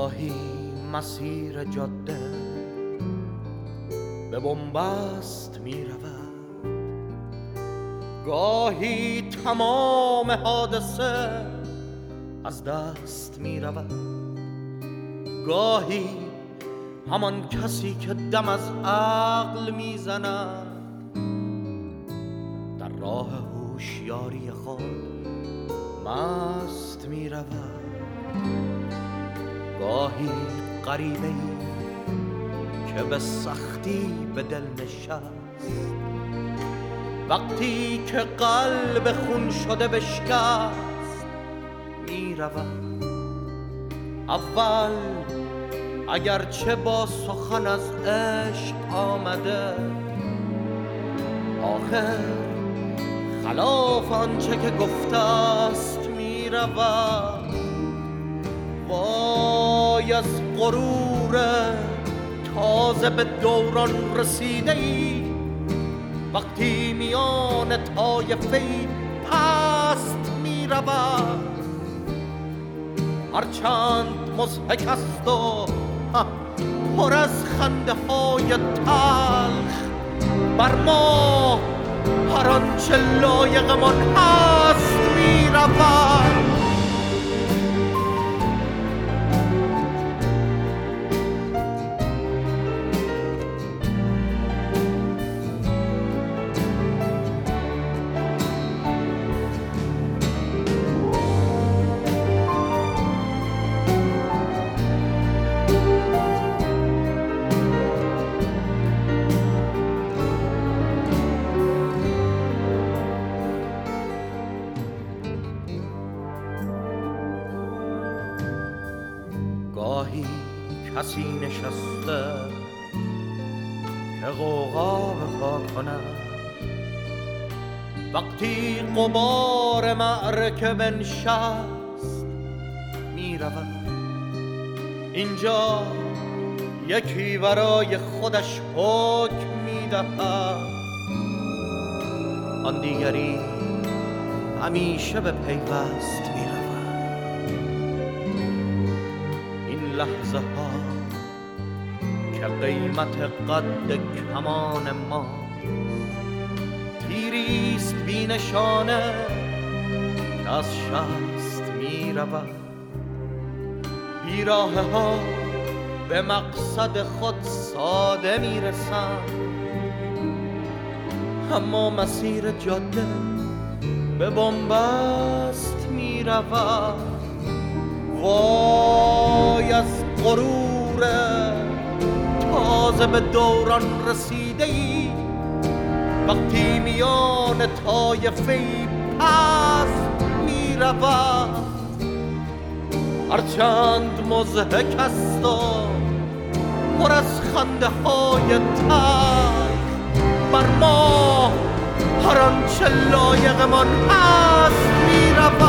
گاهی مسیر جاده به بنبست می رود، گاهی تمام حادثه از دست می رود، گاهی همان کسی که دم از عقل می زند در راه هوشیاری خود مست می رود، گاهی غریبه‌ای که به سختی به دل نشست، وقتی که قلب خون شده بشکست می رود. اول اگرچه با سخن از عشق آمده، آخر خلاف آنچه که گفته است می رود. وای از غرور تازه به دوران رسیده ای، وقتی میان طایفه پست می رود. هرچند مضحک است و پر از خنده های تلخ، بر ما هر آنچه لایقمان هست می رود. گاهی کسی نشسته که غوغا به پا کند، وقتی غبار معرکه بنشست می رود. اینجا یکی برای خودش حکم می دهد، آن دیگری همیشه به پیوست می رود. لحظه ها که قیمت قد کمان ما، تیریست بی نشانه که از شست می رود. بیراه ها به مقصد خود ساده می رسند، اما مسیر جاده به بنبست می رود. وای از غرور تازه به دوران رسیده ای، وقتی میان طایفه پست می رود. هرچند مضحک است و پر از خنده های تلخ، بر ما هر آنچه لایقمان هست می رود.